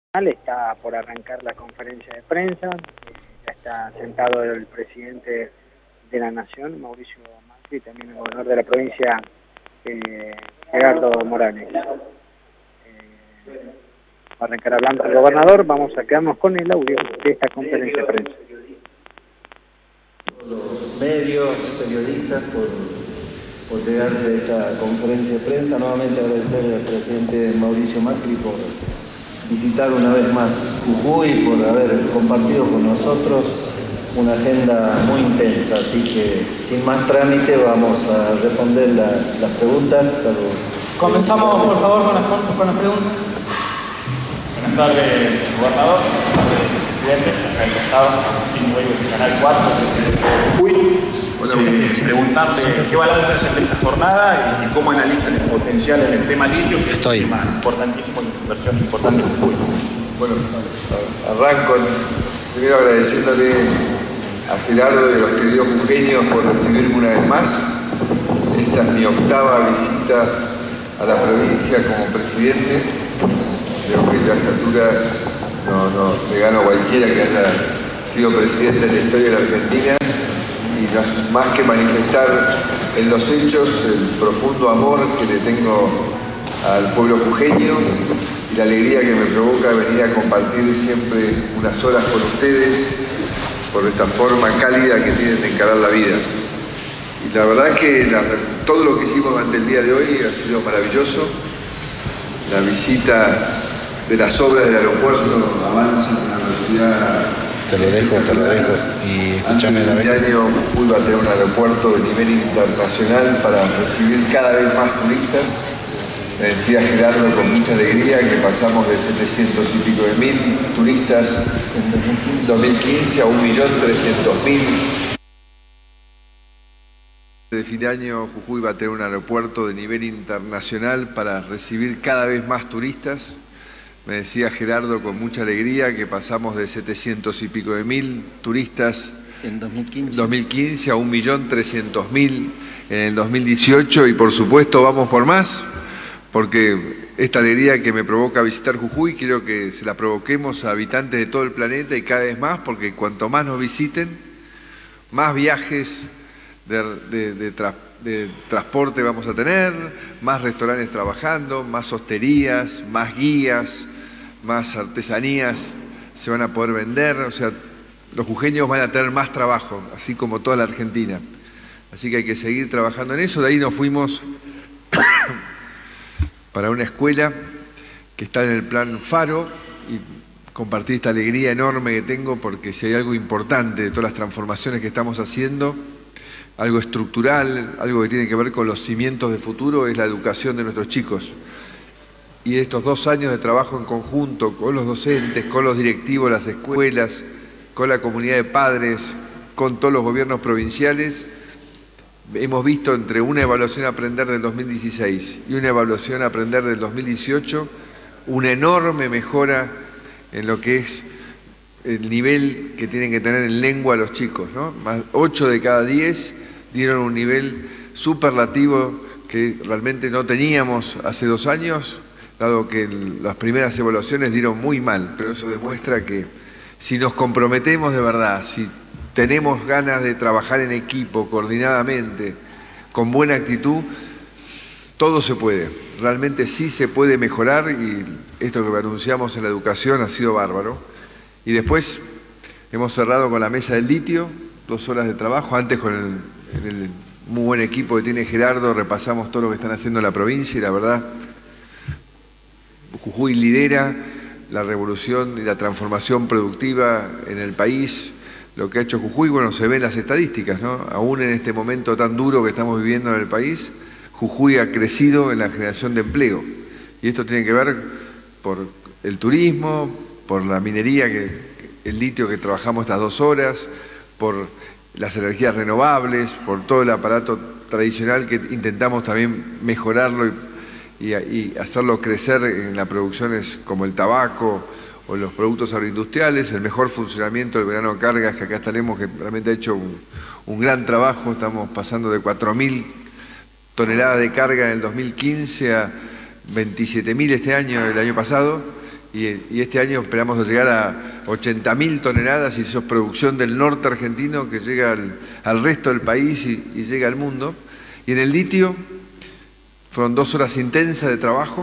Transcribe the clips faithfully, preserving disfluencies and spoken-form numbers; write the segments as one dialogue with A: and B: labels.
A: Está por arrancar la conferencia de prensa, ya está sentado el presidente de la Nación, Mauricio Macri, y también el gobernador de la provincia, eh, Gerardo Morales. Eh, va a arrancar hablando el gobernador, vamos a quedarnos con el audio de esta conferencia de prensa.
B: Los medios, periodistas, por, por llegarse a esta conferencia de prensa, nuevamente agradecer al presidente Mauricio Macri por visitar una vez más Jujuy, por haber compartido con nosotros una agenda muy intensa, así que sin más trámite vamos a responder las, las preguntas. Salud.
C: Comenzamos por favor con las, con las preguntas.
D: Buenas tardes, gobernador, presidente, acá del Estado, Agustín Huevo, del Canal cuatro de Jujuy. Bueno, sí, preguntarle qué balance hacen de esta jornada y, y cómo analizan el potencial en el tema litio, que
E: Estoy.
D: es un tema importantísimo, una inversión importante en Jujuy.
F: Bueno, arranco primero agradeciéndole a Gerardo y a los queridos jujeños por recibirme una vez más. Esta es mi octava visita a la provincia como presidente. Creo que a esta altura no, no le gano a cualquiera que haya sido presidente en la historia de la Argentina. Y no es más que manifestar en los hechos el profundo amor que le tengo al pueblo jujeño y la alegría que me provoca venir a compartir siempre unas horas con ustedes por esta forma cálida que tienen de encarar la vida. Y la verdad que la, todo lo que hicimos durante el día de hoy ha sido maravilloso. La visita de las obras del aeropuerto avanza en la velocidad.
E: Te lo dejo, te lo dejo. Y escúchame,
F: David. Este año Jujuy va a tener un aeropuerto de nivel internacional para recibir cada vez más turistas. Me decía Gerardo con mucha alegría que pasamos de setecientos y pico de mil turistas en dos mil quince a un millón trescientos mil. De fin de año Jujuy va a tener un aeropuerto de nivel internacional para recibir cada vez más turistas. Me decía Gerardo con mucha alegría que pasamos de setecientos y pico de mil turistas
B: En dos mil quince.
F: dos mil quince a un millón trescientos mil en el dos mil dieciocho y por supuesto vamos por más, porque esta alegría que me provoca visitar Jujuy quiero que se la provoquemos a habitantes de todo el planeta y cada vez más, porque cuanto más nos visiten, más viajes de, de, de, tra, de transporte vamos a tener, más restaurantes trabajando, más hosterías, más guías, más artesanías se van a poder vender, o sea, los jujeños van a tener más trabajo, así como toda la Argentina. Así que hay que seguir trabajando en eso. De ahí nos fuimos para una escuela que está en el plan Faro y compartir esta alegría enorme que tengo, porque si hay algo importante de todas las transformaciones que estamos haciendo, algo estructural, algo que tiene que ver con los cimientos de futuro, es la educación de nuestros chicos. Y estos dos años de trabajo en conjunto con los docentes, con los directivos de las escuelas, con la comunidad de padres, con todos los gobiernos provinciales, hemos visto entre una evaluación a aprender del dos mil dieciséis y una evaluación a aprender del dos mil dieciocho una enorme mejora en lo que es el nivel que tienen que tener en lengua los chicos, ¿no? Más ocho de cada diez dieron un nivel superlativo que realmente no teníamos hace dos años, dado que las primeras evaluaciones dieron muy mal, pero eso demuestra que si nos comprometemos de verdad, si tenemos ganas de trabajar en equipo, coordinadamente, con buena actitud, todo se puede. Realmente sí se puede mejorar y esto que anunciamos en la educación ha sido bárbaro. Y después hemos cerrado con la mesa del litio, dos horas de trabajo, antes con el, el muy buen equipo que tiene Gerardo, repasamos todo lo que están haciendo en la provincia y la verdad, Jujuy lidera la revolución y la transformación productiva en el país. Lo que ha hecho Jujuy, bueno, se ve en las estadísticas, ¿no? Aún en este momento tan duro que estamos viviendo en el país, Jujuy ha crecido en la generación de empleo. Y esto tiene que ver por el turismo, por la minería, que, el litio que trabajamos estas dos horas, por las energías renovables, por todo el aparato tradicional que intentamos también mejorarlo y, y, y hacerlo crecer en las producciones como el tabaco o los productos agroindustriales, el mejor funcionamiento del verano de cargas, que acá estaremos, que realmente ha hecho un, un gran trabajo. Estamos pasando de cuatro mil toneladas de carga en el dos mil quince a veintisiete mil este año, el año pasado, y, y este año esperamos llegar a ochenta mil toneladas, y eso es producción del norte argentino que llega al, al resto del país y, y llega al mundo. Y en el litio fueron dos horas intensas de trabajo,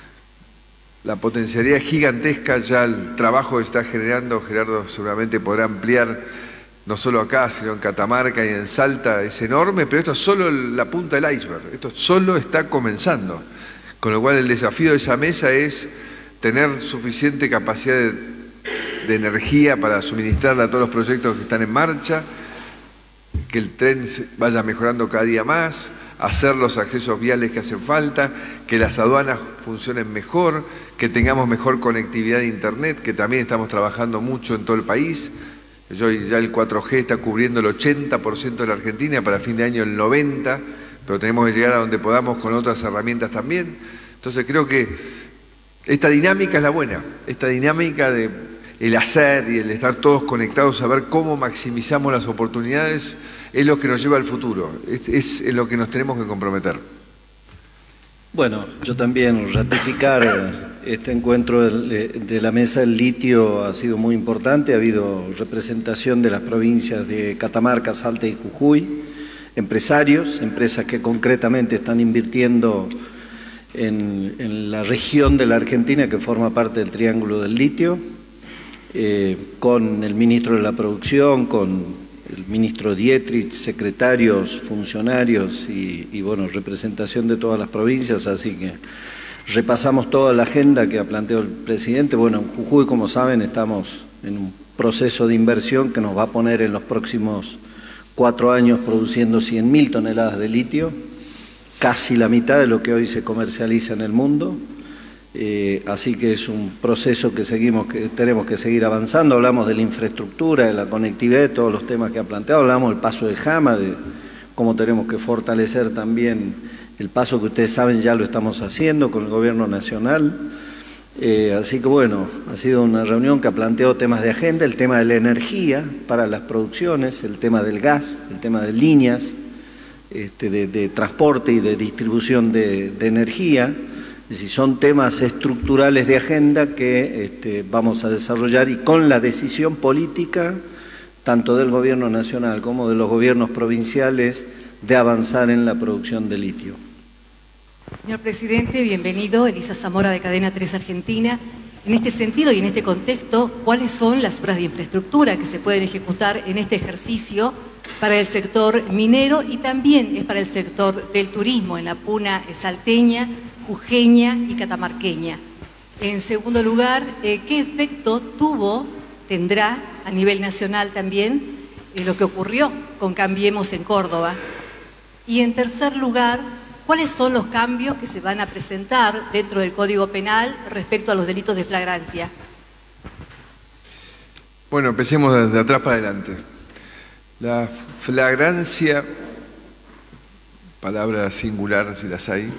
F: la potencialidad es gigantesca, ya el trabajo que está generando, Gerardo seguramente podrá ampliar, no solo acá, sino en Catamarca y en Salta, es enorme, pero esto es solo la punta del iceberg, esto solo está comenzando. Con lo cual el desafío de esa mesa es tener suficiente capacidad de, de energía para suministrarla a todos los proyectos que están en marcha, que el tren vaya mejorando cada día más, hacer los accesos viales que hacen falta, que las aduanas funcionen mejor, que tengamos mejor conectividad de internet, que también estamos trabajando mucho en todo el país. Yo, ya el cuatro G está cubriendo el ochenta por ciento de la Argentina, para fin de año el noventa por ciento, pero tenemos que llegar a donde podamos con otras herramientas también. Entonces creo que esta dinámica es la buena, esta dinámica de el hacer y el estar todos conectados a ver cómo maximizamos las oportunidades es lo que nos lleva al futuro, es, es en lo que nos tenemos que comprometer.
B: Bueno, yo también ratificar este encuentro de, de la mesa del litio ha sido muy importante, ha habido representación de las provincias de Catamarca, Salta y Jujuy, empresarios, empresas que concretamente están invirtiendo en, en la región de la Argentina que forma parte del Triángulo del Litio, eh, con el ministro de la Producción, con el ministro Dietrich, secretarios, funcionarios y, y bueno, representación de todas las provincias, así que repasamos toda la agenda que ha planteado el presidente. Bueno, en Jujuy, como saben, estamos en un proceso de inversión que nos va a poner en los próximos cuatro años produciendo cien mil toneladas de litio, casi la mitad de lo que hoy se comercializa en el mundo. Eh, así que es un proceso que seguimos, que tenemos que seguir avanzando. Hablamos de la infraestructura, de la conectividad, de todos los temas que ha planteado. Hablamos del paso de Jama, de cómo tenemos que fortalecer también el paso que ustedes saben ya lo estamos haciendo con el gobierno nacional. Eh, así que bueno, ha sido una reunión que ha planteado temas de agenda, el tema de la energía para las producciones, el tema del gas, el tema de líneas este, de, de transporte y de distribución de, de energía. Es decir, son temas estructurales de agenda que este, vamos a desarrollar y con la decisión política, tanto del gobierno nacional como de los gobiernos provinciales, de avanzar en la producción de litio.
G: Señor Presidente, bienvenido. Elisa Zamora de Cadena tres Argentina. En este sentido y en este contexto, ¿cuáles son las obras de infraestructura que se pueden ejecutar en este ejercicio para el sector minero y también es para el sector del turismo en la puna salteña, jujeña y catamarqueña? En segundo lugar, eh, ¿qué efecto tuvo, tendrá a nivel nacional también eh, lo que ocurrió con Cambiemos en Córdoba? Y en tercer lugar, ¿cuáles son los cambios que se van a presentar dentro del Código Penal respecto a los delitos de flagrancia?
F: Bueno, empecemos de, de atrás para adelante. La flagrancia, palabra singular si las hay,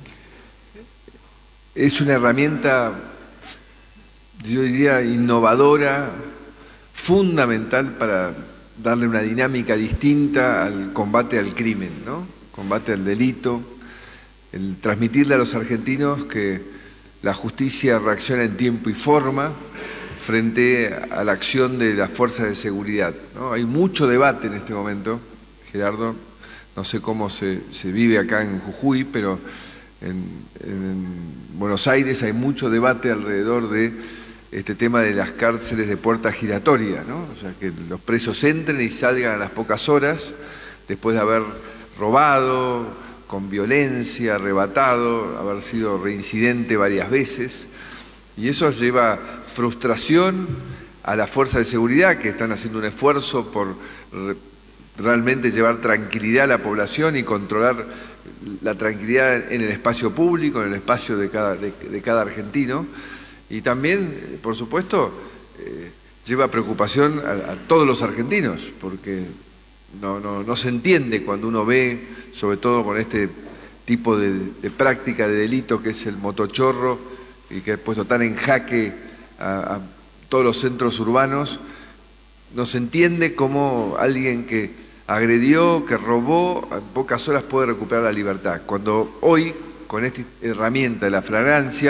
F: es una herramienta, yo diría, innovadora, fundamental para darle una dinámica distinta al combate al crimen, ¿no? Combate al delito, el transmitirle a los argentinos que la justicia reacciona en tiempo y forma frente a la acción de las fuerzas de seguridad, ¿no? Hay mucho debate en este momento, Gerardo, no sé cómo se, se vive acá en Jujuy, pero en, en Buenos Aires hay mucho debate alrededor de este tema de las cárceles de puerta giratoria, ¿no? O sea, que los presos entren y salgan a las pocas horas después de haber robado, con violencia, arrebatado, haber sido reincidente varias veces, y eso lleva frustración a las fuerzas de seguridad que están haciendo un esfuerzo por realmente llevar tranquilidad a la población y controlar la tranquilidad en el espacio público, en el espacio de cada, de, de cada argentino, y también, por supuesto, eh, lleva preocupación a, a todos los argentinos, porque no, no, no se entiende cuando uno ve, sobre todo con este tipo de, de práctica de delito que es el motochorro y que ha puesto tan en jaque a, a todos los centros urbanos, no se entiende cómo alguien que agredió, que robó, en pocas horas puede recuperar la libertad. Cuando hoy, con esta herramienta de la flagrancia,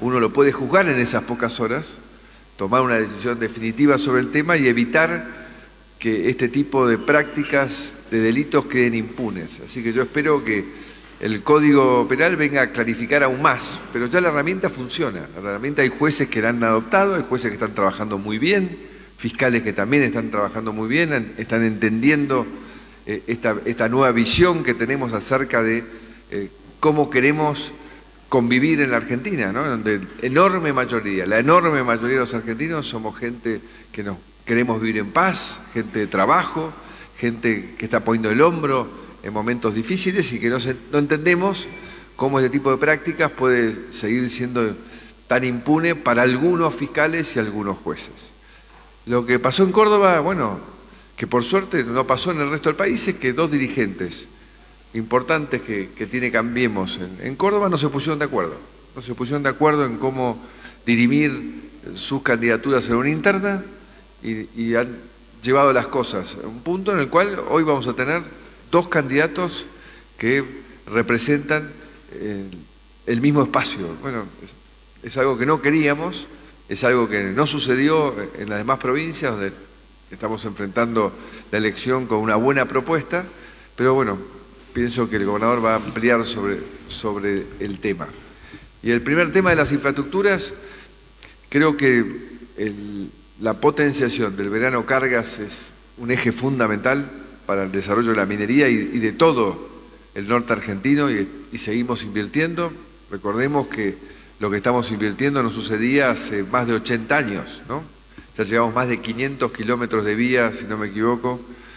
F: uno lo puede juzgar en esas pocas horas, tomar una decisión definitiva sobre el tema y evitar que este tipo de prácticas de delitos queden impunes. Así que yo espero que el Código Penal venga a clarificar aún más, pero ya la herramienta funciona. La herramienta, hay jueces que la han adoptado, hay jueces que están trabajando muy bien, fiscales que también están trabajando muy bien, están entendiendo eh, esta, esta nueva visión que tenemos acerca de eh, cómo queremos convivir en la Argentina, ¿no? Donde la enorme mayoría, la enorme mayoría de los argentinos somos gente que nos queremos vivir en paz, gente de trabajo, gente que está poniendo el hombro en momentos difíciles y que no, se, no entendemos cómo este tipo de prácticas puede seguir siendo tan impune para algunos fiscales y algunos jueces. Lo que pasó en Córdoba, bueno, que por suerte no pasó en el resto del país, es que dos dirigentes importantes que, que tiene Cambiemos en, en Córdoba no se pusieron de acuerdo. No se pusieron de acuerdo en cómo dirimir sus candidaturas en una interna y, y han llevado las cosas a un punto en el cual hoy vamos a tener dos candidatos que representan eh, el mismo espacio. Bueno, es, es algo que no queríamos, es algo que no sucedió en las demás provincias, donde estamos enfrentando la elección con una buena propuesta, pero bueno, pienso que el gobernador va a ampliar sobre, sobre el tema. Y el primer tema de las infraestructuras, creo que el, la potenciación del verano cargas es un eje fundamental para el desarrollo de la minería y, y de todo el norte argentino y, y seguimos invirtiendo. Recordemos que lo que estamos invirtiendo no sucedía hace más de ochenta años, ¿no? Ya llevamos más de quinientos kilómetros de vía, si no me equivoco,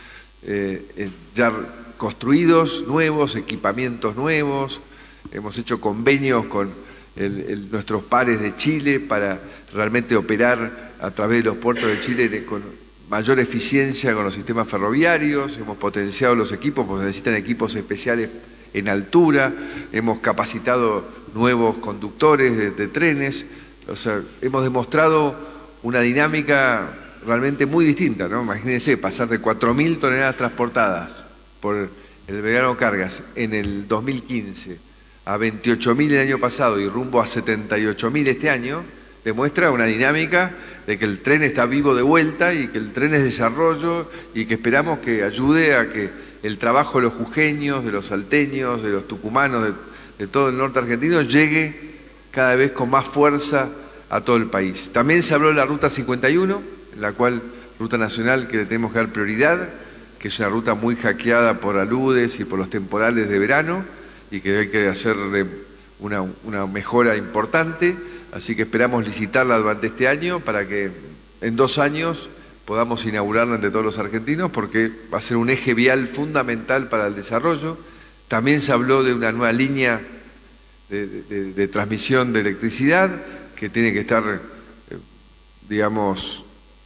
F: eh, eh, ya construidos, nuevos, equipamientos nuevos, hemos hecho convenios con el, el, nuestros pares de Chile para realmente operar a través de los puertos de Chile con mayor eficiencia con los sistemas ferroviarios, hemos potenciado los equipos porque necesitan equipos especiales en altura, hemos capacitado nuevos conductores de, de trenes, o sea, hemos demostrado una dinámica realmente muy distinta, ¿no? Imagínense, pasar de cuatro mil toneladas transportadas por el verano cargas en el dos mil quince a veintiocho mil el año pasado y rumbo a setenta y ocho mil este año, demuestra una dinámica de que el tren está vivo de vuelta y que el tren es desarrollo y que esperamos que ayude a que el trabajo de los jujeños, de los salteños, de los tucumanos, de, de todo el norte argentino llegue cada vez con más fuerza a todo el país. También se habló de la Ruta cincuenta y uno, en la cual, ruta nacional que le tenemos que dar prioridad, que es una ruta muy hackeada por aludes y por los temporales de verano y que hay que hacerle una, una mejora importante, así que esperamos licitarla durante este año para que en dos años podamos inaugurarla entre todos los argentinos porque va a ser un eje vial fundamental para el desarrollo. También se habló de una nueva línea de, de, de transmisión de electricidad que tiene que estar, eh, digamos,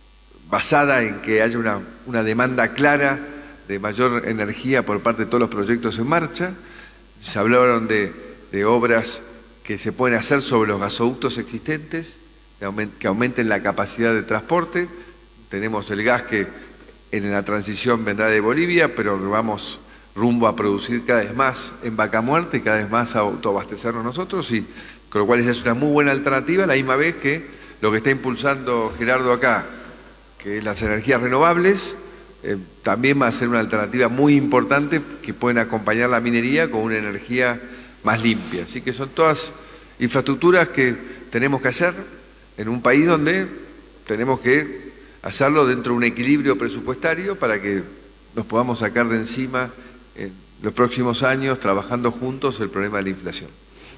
F: basada en que haya una, una demanda clara de mayor energía por parte de todos los proyectos en marcha. Se hablaron de, de obras que se pueden hacer sobre los gasoductos existentes, que aumenten la capacidad de transporte. Tenemos el gas que en la transición vendrá de Bolivia, pero que vamos rumbo a producir cada vez más en Vaca Muerta y cada vez más a autoabastecernos nosotros, y con lo cual esa es una muy buena alternativa, a la misma vez que lo que está impulsando Gerardo acá, que las energías renovables, eh, también va a ser una alternativa muy importante que pueden acompañar la minería con una energía más limpia. Así que son todas infraestructuras que tenemos que hacer en un país donde tenemos que hacerlo dentro de un equilibrio presupuestario para que nos podamos sacar de encima en los próximos años, trabajando juntos, el problema de la inflación.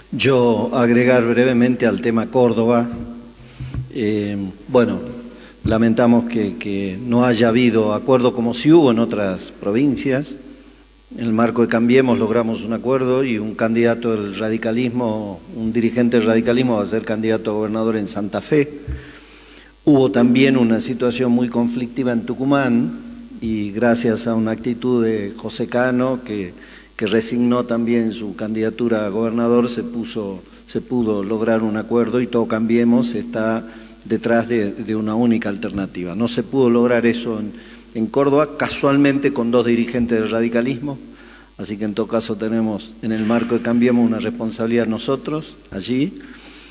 H: Yo agregar brevemente al tema Córdoba. Eh, bueno, lamentamos que, que no haya habido acuerdo como si hubo en otras provincias. En el marco de Cambiemos logramos un acuerdo y un candidato del radicalismo, un dirigente del radicalismo va a ser candidato a gobernador en Santa Fe. Hubo también una situación muy conflictiva en Tucumán y gracias a una actitud de José Cano que, que resignó también su candidatura a gobernador se, puso, se pudo lograr un acuerdo y todo Cambiemos está detrás de, de una única alternativa. No se pudo lograr eso en, en Córdoba, casualmente con dos dirigentes del radicalismo, así que en todo caso tenemos en el marco de Cambiemos una responsabilidad nosotros allí.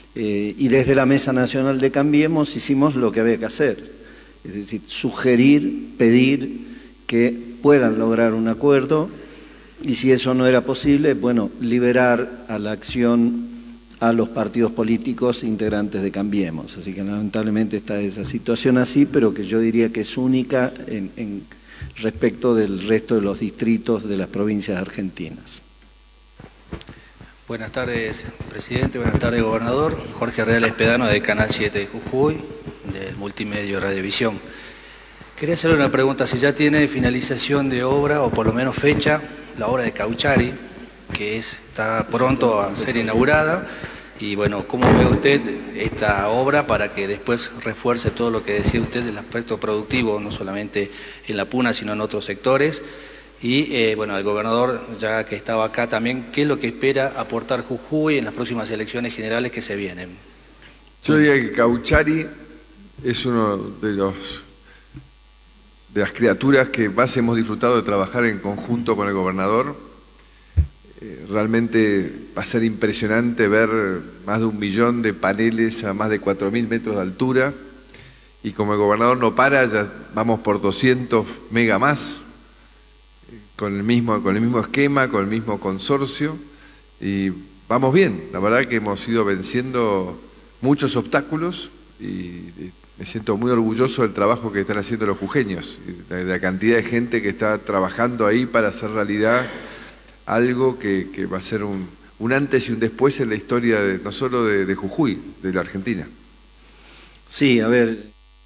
H: Eh, y desde la Mesa Nacional de Cambiemos hicimos lo que había que hacer, es decir, sugerir, pedir que puedan lograr un acuerdo, y si eso no era posible, bueno, liberar a la acción a los partidos políticos integrantes de Cambiemos. Así que lamentablemente está esa situación así, pero que yo diría que es única en, en respecto del resto de los distritos de las provincias argentinas.
I: Buenas tardes, presidente. Buenas tardes, gobernador. Jorge Real Espedano, del Canal siete de Jujuy, del Multimedio Radiovisión. Quería hacerle una pregunta, si ya tiene finalización de obra, o por lo menos fecha, la obra de Cauchari, que es, está pronto a ser inaugurada, y bueno, ¿cómo ve usted esta obra para que después refuerce todo lo que decía usted del aspecto productivo, no solamente en La Puna, sino en otros sectores? Y eh, bueno, el gobernador, ya que estaba acá también, ¿qué es lo que espera aportar Jujuy en las próximas elecciones generales que se vienen?
F: Yo diría que Cauchari es uno de los de las criaturas que más hemos disfrutado de trabajar en conjunto con el gobernador. Eh, realmente va a ser impresionante ver más de un millón de paneles a más de cuatro mil metros de altura, y como el gobernador no para, ya vamos por doscientos mega más, con el mismo, con el mismo esquema, con el mismo consorcio, y vamos bien. La verdad que hemos ido venciendo muchos obstáculos y me siento muy orgulloso del trabajo que están haciendo los jujeños, de la cantidad de gente que está trabajando ahí para hacer realidad algo que, que va a ser un, un antes y un después en la historia de, no solo de, de Jujuy, de la Argentina.
H: Sí, a ver...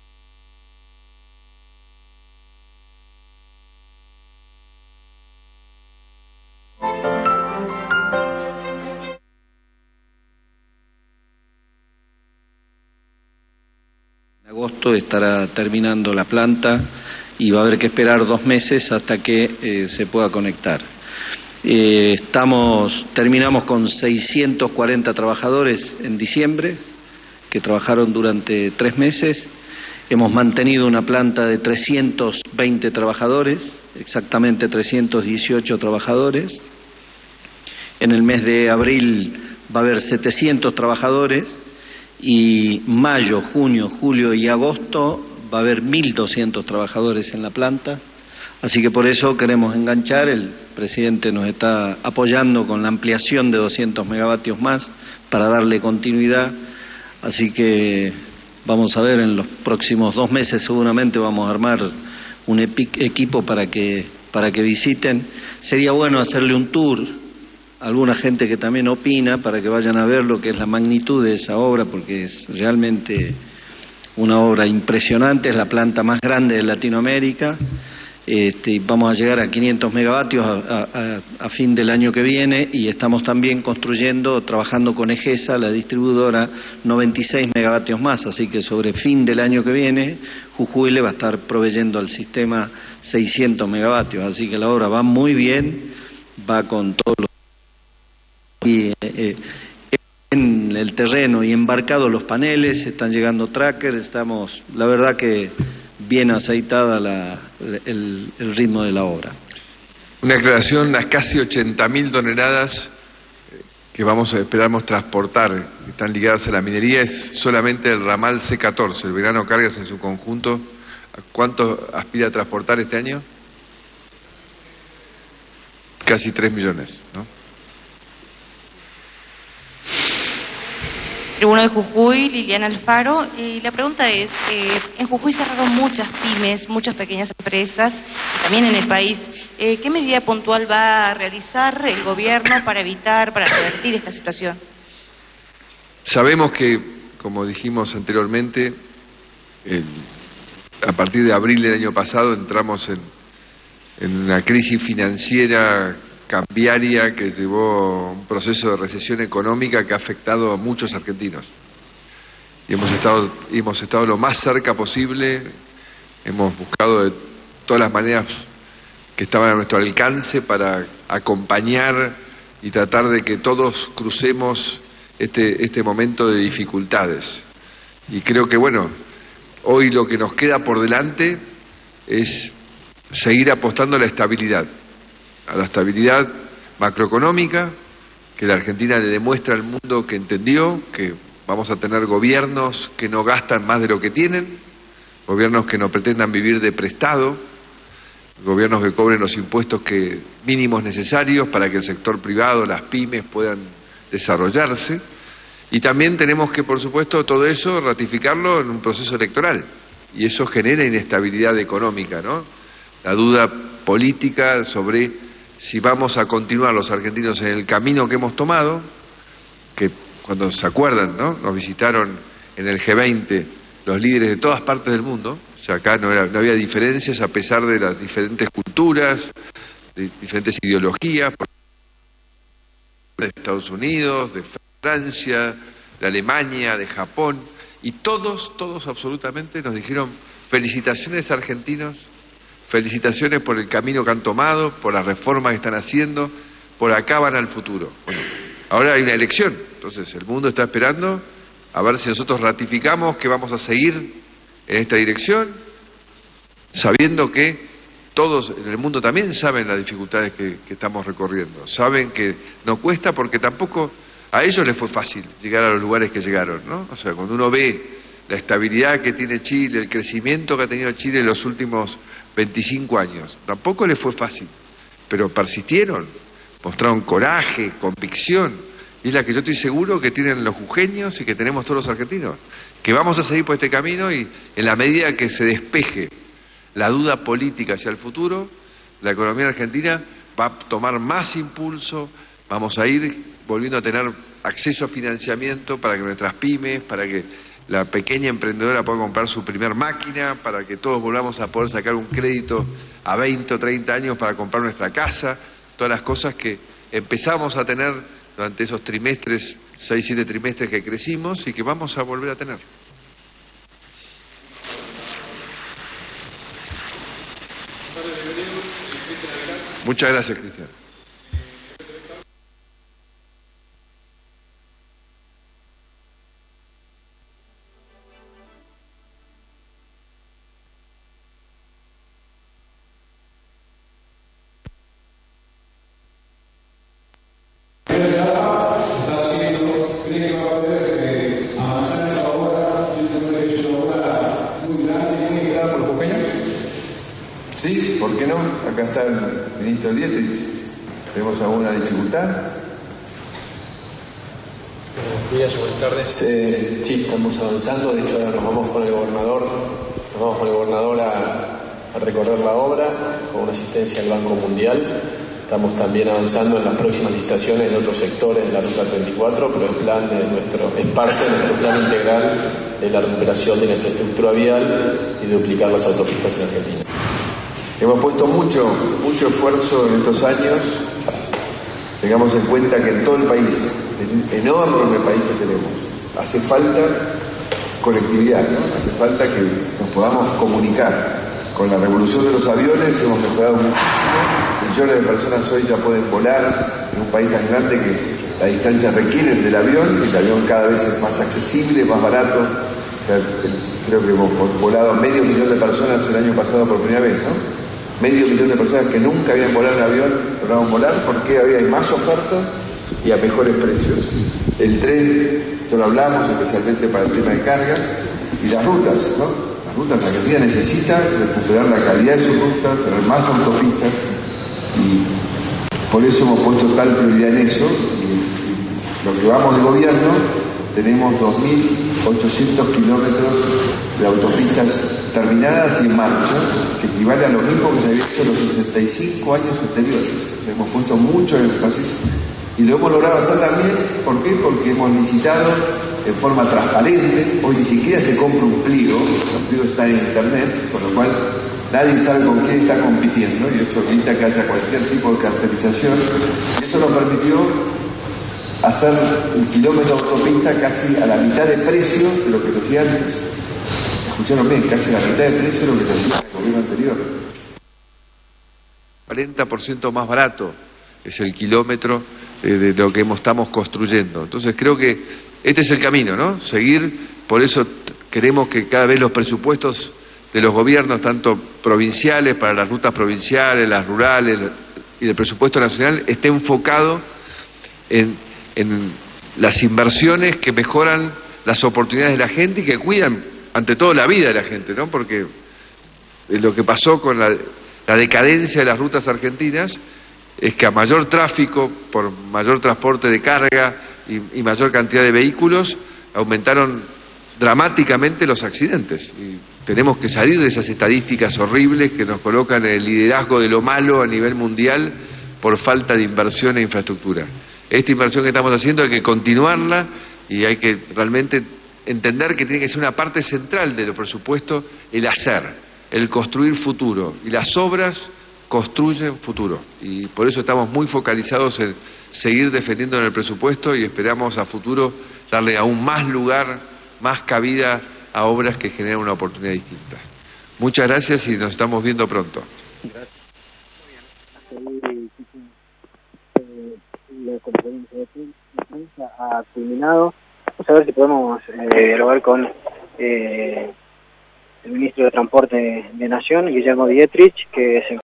H: agosto estará terminando la planta y va a haber que esperar dos meses hasta que eh, se pueda conectar. Eh, estamos, terminamos con seiscientos cuarenta trabajadores en diciembre, que trabajaron durante tres meses. Hemos mantenido una planta de trescientos veinte trabajadores, exactamente trescientos dieciocho trabajadores. En el mes de abril va a haber setecientos trabajadores, y mayo, junio, julio y agosto va a haber mil doscientos trabajadores en la planta. Así que por eso queremos enganchar. El presidente nos está apoyando con la ampliación de doscientos megavatios más para darle continuidad. Así que vamos a ver, en los próximos dos meses seguramente vamos a armar un equipo para que, para que visiten. Sería bueno hacerle un tour a alguna gente que también opina, para que vayan a ver lo que es la magnitud de esa obra, porque es realmente una obra impresionante, es la planta más grande de Latinoamérica. Este, vamos a llegar a quinientos megavatios a, a, a fin del año que viene, y estamos también construyendo, trabajando con EGESA, la distribuidora, noventa y seis megavatios más, así que sobre fin del año que viene Jujuy le va a estar proveyendo al sistema seiscientos megavatios, así que la obra va muy bien, va con todos los... Y, eh, en el terreno y embarcados los paneles, están llegando trackers, estamos, la verdad que bien aceitada la, el, el ritmo de la obra.
F: Una aclaración: las casi ochenta mil toneladas que vamos a esperamos transportar, que están ligadas a la minería, es solamente el ramal C catorce, el Belgrano Cargas en su conjunto. ¿Cuánto aspira a transportar este año? Casi tres millones, ¿no?
J: Tribuno de Jujuy, Liliana Alfaro, y la pregunta es, eh, en Jujuy cerraron muchas pymes, muchas pequeñas empresas, también en el país. Eh, ¿Qué medida puntual va a realizar el gobierno para evitar, para revertir esta situación?
F: Sabemos que, como dijimos anteriormente, el, a partir de abril del año pasado entramos en, en una crisis financiera cambiaria que llevó a un proceso de recesión económica que ha afectado a muchos argentinos. Y hemos estado, hemos estado lo más cerca posible, hemos buscado de todas las maneras que estaban a nuestro alcance para acompañar y tratar de que todos crucemos este, este momento de dificultades. Y creo que, bueno, hoy lo que nos queda por delante es seguir apostando a la estabilidad. A la estabilidad macroeconómica, que la Argentina le demuestra al mundo que entendió, que Vamos a tener gobiernos que no gastan más de lo que tienen, gobiernos que no pretendan vivir de prestado, gobiernos que cobren los impuestos que, mínimos necesarios para que el sector privado, las pymes puedan desarrollarse. Y también tenemos que, por supuesto, todo eso ratificarlo en un proceso electoral. Y eso genera inestabilidad económica, ¿no? La duda política sobre si vamos a continuar los argentinos en el camino que hemos tomado, que cuando se acuerdan, ¿no? Nos visitaron en el G veinte los líderes de todas partes del mundo, o sea, acá no, era, no había diferencias a pesar de las diferentes culturas, de diferentes ideologías, de Estados Unidos, de Francia, de Alemania, de Japón, y todos, todos absolutamente nos dijeron felicitaciones argentinos, felicitaciones por el camino que han tomado, por las reformas que están haciendo, por acá van al futuro. Bueno, ahora hay una elección, entonces el mundo está esperando a ver si nosotros ratificamos que vamos a seguir en esta dirección, sabiendo que todos en el mundo también saben las dificultades que, que estamos recorriendo, saben que no cuesta porque tampoco a ellos les fue fácil llegar a los lugares que llegaron, ¿no? O sea, cuando uno ve la estabilidad que tiene Chile, el crecimiento que ha tenido Chile en los últimos veinticinco años, tampoco les fue fácil, pero persistieron, mostraron coraje, convicción, y es la que yo estoy seguro que tienen los jujeños y que tenemos todos los argentinos, que vamos a seguir por este camino y en la medida que se despeje la duda política hacia el futuro, la economía argentina va a tomar más impulso, vamos a ir volviendo a tener acceso a financiamiento para que nuestras pymes, para que la pequeña emprendedora pueda comprar su primer máquina, para que todos volvamos a poder sacar un crédito a veinte o treinta años para comprar nuestra casa, todas las cosas que empezamos a tener durante esos trimestres, seis, siete trimestres que crecimos y que vamos a volver a tener. Muchas gracias, Cristian.
K: Sí, ¿por qué no? Acá está el ministro Dietrich. ¿Tenemos alguna dificultad?
L: Buenos días, buenas tardes. Eh, sí, estamos avanzando. De hecho, ahora nos vamos con el gobernador, nos vamos con el gobernador a, a recorrer la obra con una asistencia al Banco Mundial. Estamos también avanzando en las próximas licitaciones de otros sectores de la Ruta treinta y cuatro, pero el plan de nuestro, es parte de nuestro plan integral de la recuperación de la infraestructura vial y de duplicar las autopistas en Argentina.
K: Hemos puesto mucho, mucho esfuerzo en estos años. Tengamos en cuenta que en todo el país, el enorme país que tenemos, hace falta conectividad, ¿no? Hace falta que nos podamos comunicar. Con la revolución de los aviones hemos mejorado muchísimo. Millones de personas hoy ya pueden volar en un país tan grande que las distancias requieren del avión, y el avión cada vez es más accesible, más barato. Creo que hemos volado medio millón de personas el año pasado por primera vez, ¿no? Medio millón de personas que nunca habían volado en avión lograron volar porque había más oferta y a mejores precios. El tren, ya lo hablamos, especialmente para el tema de cargas, y las rutas, ¿no? Las rutas, la Argentina necesita recuperar la calidad de sus rutas, tener más autopistas, y por eso hemos puesto tal prioridad en eso. Y lo que vamos de gobierno, tenemos dos mil ochocientos kilómetros de autopistas terminadas y en marcha, que equivale a lo mismo que se había hecho en los sesenta y cinco años anteriores. O sea, hemos puesto mucho énfasis y lo hemos logrado hacer también. ¿Por qué? Porque hemos licitado en forma transparente. Hoy ni siquiera se compra un pliego, los pliegos están en internet, con lo cual nadie sabe con quién está compitiendo, y eso evita que haya cualquier tipo de cartelización. Y eso nos permitió hacer un kilómetro de autopista casi a la mitad de precio de lo que se hacía antes. Escucharon bien, casi a la mitad de precio de lo que se hacía en el gobierno anterior.
F: cuarenta por ciento más barato es el kilómetro de, de lo que estamos construyendo. Entonces creo que este es el camino, ¿no? Seguir, por eso queremos que cada vez los presupuestos de los gobiernos, tanto provinciales, para las rutas provinciales, las rurales y del presupuesto nacional, esté enfocado en, en las inversiones que mejoran las oportunidades de la gente y que cuidan ante todo la vida de la gente, ¿no? Porque lo que pasó con la, la decadencia de las rutas argentinas es que a mayor tráfico, por mayor transporte de carga y, y mayor cantidad de vehículos, aumentaron dramáticamente los accidentes. Y tenemos que salir de esas estadísticas horribles que nos colocan en el liderazgo de lo malo a nivel mundial por falta de inversión e infraestructura. Esta inversión que estamos haciendo hay que continuarla y hay que realmente entender que tiene que ser una parte central de los presupuestos el hacer, el construir futuro. Y las obras construyen futuro. Y por eso estamos muy focalizados en seguir defendiendo en el presupuesto y esperamos a futuro darle aún más lugar, más cabida a obras que generan una oportunidad distinta. Muchas gracias y nos estamos viendo pronto.
A: Gracias. La conferencia de prensa ha culminado. Vamos a ver si podemos eh, dialogar con eh, el ministro de Transporte de Nación, Guillermo Dietrich, que se